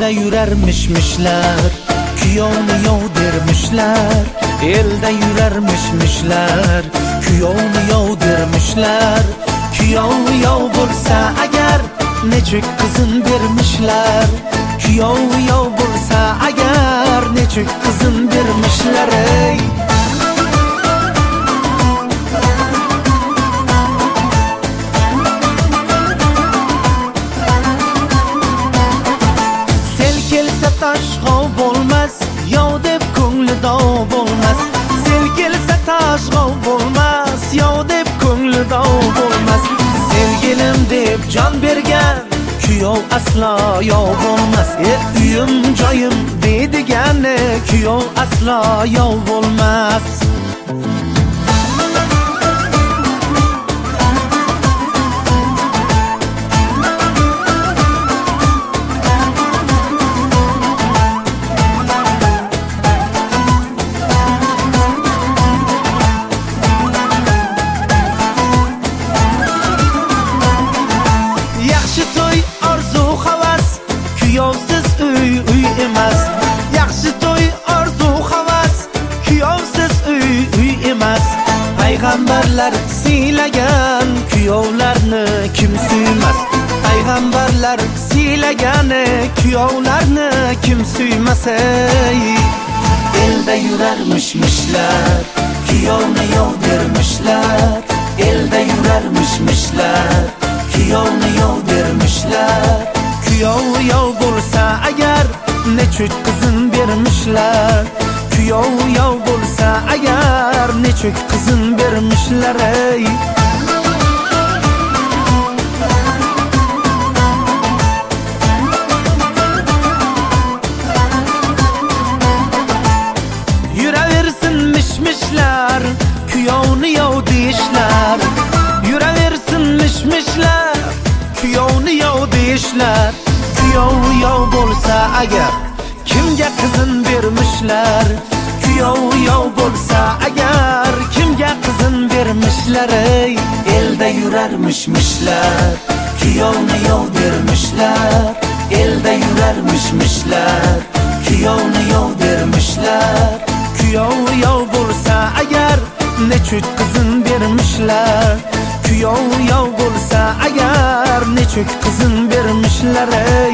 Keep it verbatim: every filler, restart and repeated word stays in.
elda yurarmishmishlar, kuyovni yov dermishlar. Elda yurarmishmishlar, kuyovni yov dermishlar. Kuyov yov bo'lsa agar nechuk qizin bermishlar. Kuyov yov bo'lsa agar nechuk qizin bermishlar. Ey tash g'ov bo'lmas, yov deb ko'ngli dov bo'lmas. Sel kelsa tash g'ov bo'lmas, yov deb ko'ngli dov bo'lmas. Sevgilim deb jon bergan kuyov aslo yov bo'lmas. E uyim joyim deydigani kuyov aslo yov bo'lmas. Kuyovsiz uy uy emas. Yaxshi to'y orzu havas, kuyovsiz uy uy emas. Payg'ambarlar siylagan kuyovlarni kim suymas? Payg'ambarlar siylagani kuyovlarni kim suymas? Elda yurarmishmishlar, kuyovni yov dermishlar. Elda yurarmishmishlar, kuyovni yov dermishlar. Kuyov yov bo'lsa agar nechuk qizin bermishlar. Kuyov yov bo'lsa agar nechuk qizin bermishlar. Ey yuraversin mishmishlar, kuyovni yov deyishlar. Yuraversin mishmishlar, kuyovni yov deyishlar. Kuyov yov bo'lsa agar kimga qizin bermishlar? Kuyov yov bo'lsa agar kimga qizin bermishlar? Ey elda yurarmishmishlar, kuyovni yov dermishlar. Elda yurarmishmishlar, kuyovni yov dermishlar. Kuyov yov bo'lsa agar nechuk qizin bermishlar. Kuyov yov bo'lsa agar nechuk qizin bermishlar.